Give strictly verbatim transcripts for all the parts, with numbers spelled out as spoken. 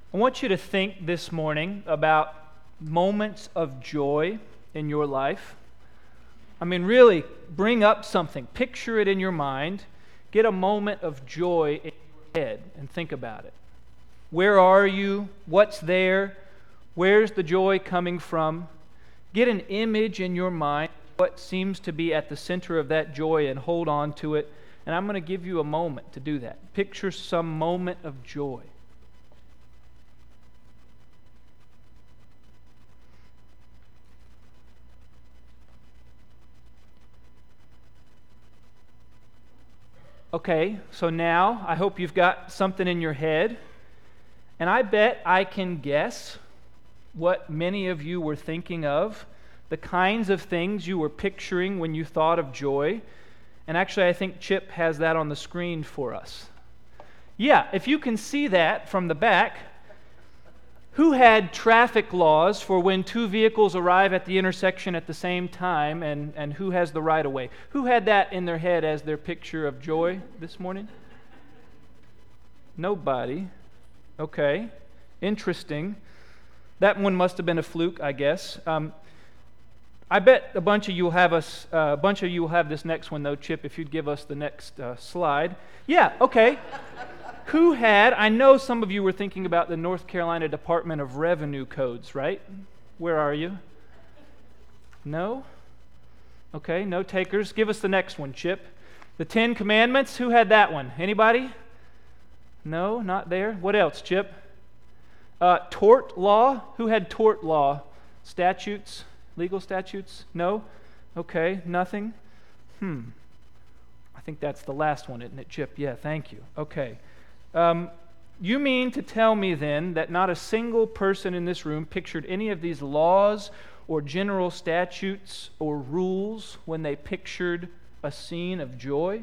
I want you to think this morning about moments of joy in your life. I mean, really, bring up something. Picture it in your mind. Get a moment of joy in your head and think about it. Where are you? What's there? Where's the joy coming from? Get an image in your mind, what seems to be at the center of that joy, and hold on to it. And I'm going to give you a moment to do that. Picture some moment of joy. Okay, so now I hope you've got something in your head, and I bet I can guess what many of you were thinking of, the kinds of things you were picturing when you thought of joy. And actually, I think Chip has that on the screen for us. Yeah, if you can see that from the back, who had traffic laws for when two vehicles arrive at the intersection at the same time, and, and who has the right-of-way? Who had that in their head as their picture of joy this morning? Nobody. Okay, interesting. That one must have been a fluke, I guess. Um, I bet a bunch of you will have us. Uh, a bunch of you will have this next one, though, Chip. If you'd give us the next uh, slide. Yeah. Okay. Who had? I know some of you were thinking about the North Carolina Department of Revenue codes, right? Where are you? No. Okay. No takers. Give us the next one, Chip. The Ten Commandments. Who had that one? Anybody? No, not there. What else, Chip? Uh, tort law. Who had tort law? Statutes. Legal statutes? No? Okay, nothing? Hmm. I think that's the last one, isn't it, Chip? Yeah, thank you. Okay. Um, you mean to tell me then that not a single person in this room pictured any of these laws or general statutes or rules when they pictured a scene of joy?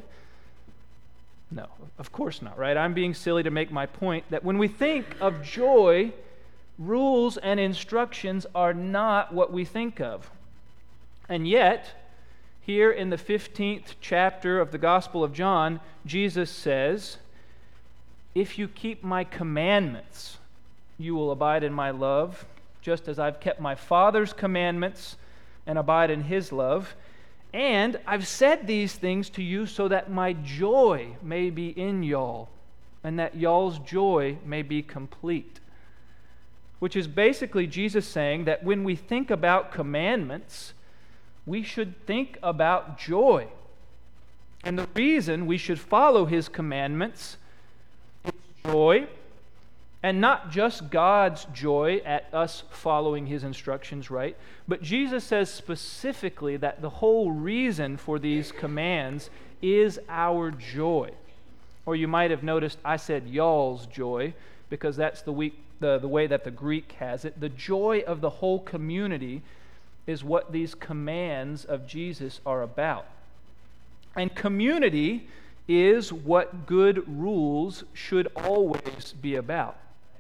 No, of course not, right? I'm being silly to make my point that when we think of joy, rules and instructions are not what we think of. And yet, here in the fifteenth chapter of the Gospel of John, Jesus says, "If you keep my commandments, you will abide in my love, just as I've kept my Father's commandments and abide in his love. And I've said these things to you so that my joy may be in y'all, and that y'all's joy may be complete." Which is basically Jesus saying that when we think about commandments, we should think about joy. And the reason we should follow his commandments is joy, and not just God's joy at us following his instructions, right? But Jesus says specifically that the whole reason for these commands is our joy. Or you might have noticed I said y'all's joy, because that's the week The, the way that the Greek has it. The joy of the whole community is what these commands of Jesus are about. And community is what good rules should always be about.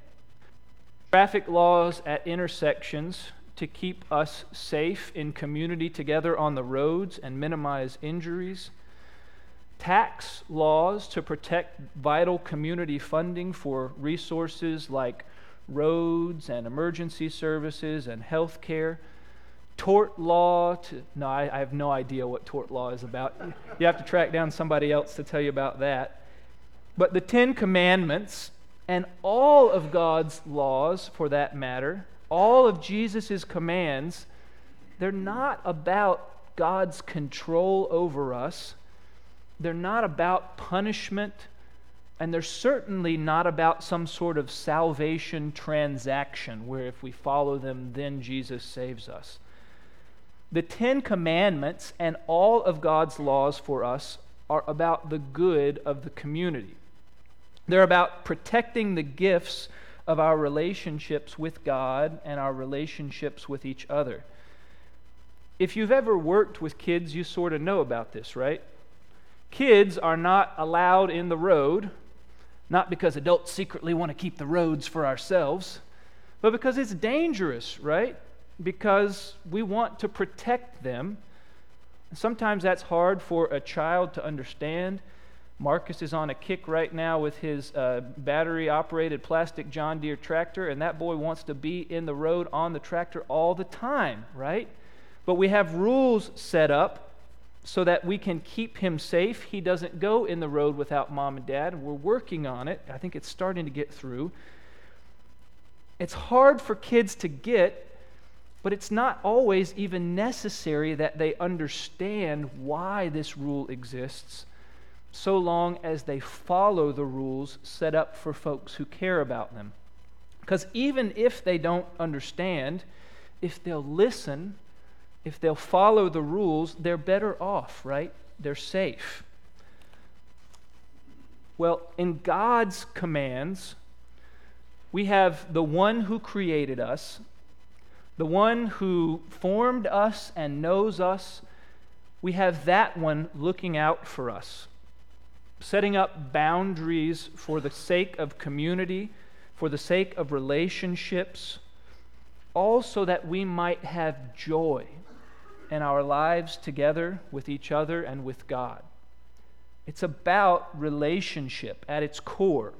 Traffic laws at intersections to keep us safe in community together on the roads and minimize injuries. Tax laws to protect vital community funding for resources like roads and emergency services and health care. Tort law to, no, I, I have no idea what tort law is about. You have to track down somebody else to tell you about that. But the Ten Commandments and all of God's laws, for that matter, all of Jesus' commands, they're not about God's control over us. They're not about punishment. And they're certainly not about some sort of salvation transaction where if we follow them, then Jesus saves us. The Ten Commandments and all of God's laws for us are about the good of the community. They're about protecting the gifts of our relationships with God and our relationships with each other. If you've ever worked with kids, you sort of know about this, right? Kids are not allowed in the road, not because adults secretly want to keep the roads for ourselves, but because it's dangerous, right? Because we want to protect them. Sometimes that's hard for a child to understand, Marcus is on a kick right now with his uh, battery-operated plastic John Deere tractor, and that boy wants to be in the road on the tractor all the time, right? But we have rules set up so that we can keep him safe. He doesn't go in the road without mom and dad, and we're working on it. I think it's starting to get through. It's hard for kids to get, but it's not always even necessary that they understand why this rule exists, so long as they follow the rules set up for folks who care about them. Because even if they don't understand, if they'll listen, if they'll follow the rules, they're better off, right? They're safe. Well, in God's commands, we have the one who created us, the one who formed us and knows us. We have that one looking out for us, setting up boundaries for the sake of community, for the sake of relationships, all so that we might have joy in our lives together with each other and with God. It's about relationship at its core.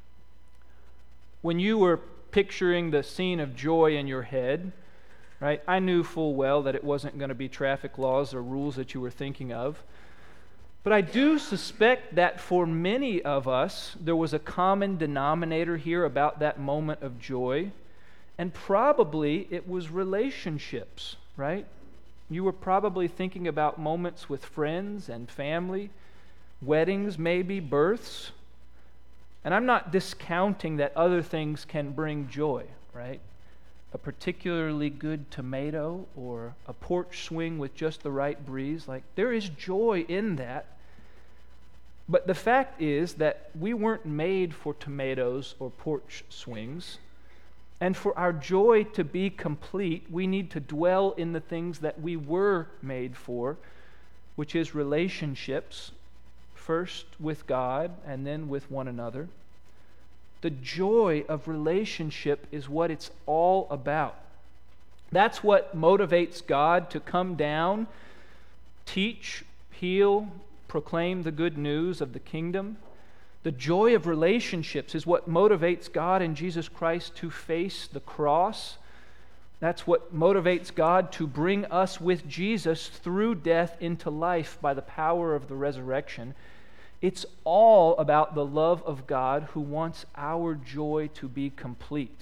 When you were picturing the scene of joy in your head, right, I knew full well that it wasn't going to be traffic laws or rules that you were thinking of. But I do suspect that for many of us, there was a common denominator here about that moment of joy, and probably it was relationships, right? You were probably thinking about moments with friends and family, weddings maybe, births. And I'm not discounting that other things can bring joy, right? A particularly good tomato or a porch swing with just the right breeze. Like, there is joy in that. But the fact is that we weren't made for tomatoes or porch swings. And for our joy to be complete, we need to dwell in the things that we were made for, which is relationships, first with God and then with one another. The joy of relationship is what it's all about. That's what motivates God to come down, teach, heal, proclaim the good news of the kingdom. The joy of relationships is what motivates God and Jesus Christ to face the cross. That's what motivates God to bring us with Jesus through death into life by the power of the resurrection. It's all about the love of God who wants our joy to be complete.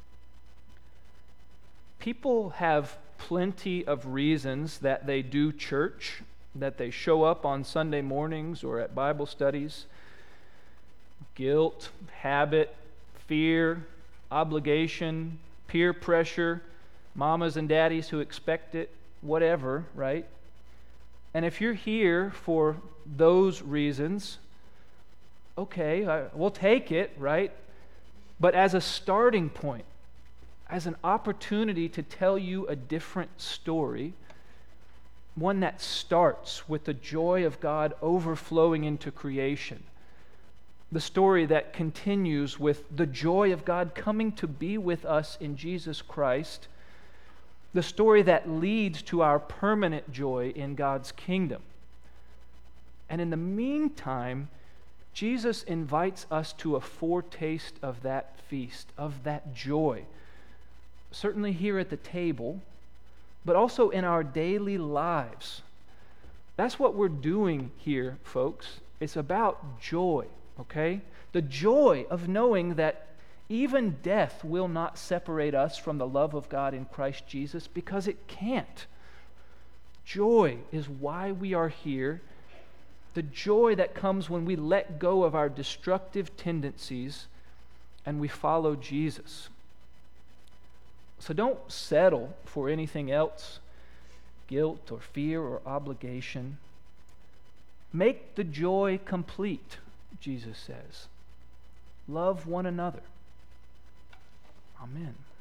People have plenty of reasons that they do church, that they show up on Sunday mornings or at Bible studies. Guilt, habit, fear, obligation, peer pressure, mamas and daddies who expect it, whatever, right? And if you're here for those reasons, okay, I, we'll take it, right? But as a starting point, as an opportunity to tell you a different story, one that starts with the joy of God overflowing into creation, the story that continues with the joy of God coming to be with us in Jesus Christ, the story that leads to our permanent joy in God's kingdom. And in the meantime, Jesus invites us to a foretaste of that feast, of that joy, certainly here at the table, but also in our daily lives. That's what we're doing here, folks. It's about joy, okay? The joy of knowing that even death will not separate us from the love of God in Christ Jesus, because it can't. Joy is why we are here. The joy that comes when we let go of our destructive tendencies and we follow Jesus. So don't settle for anything else, guilt or fear or obligation. Make the joy complete, Jesus says. Love one another. Amen.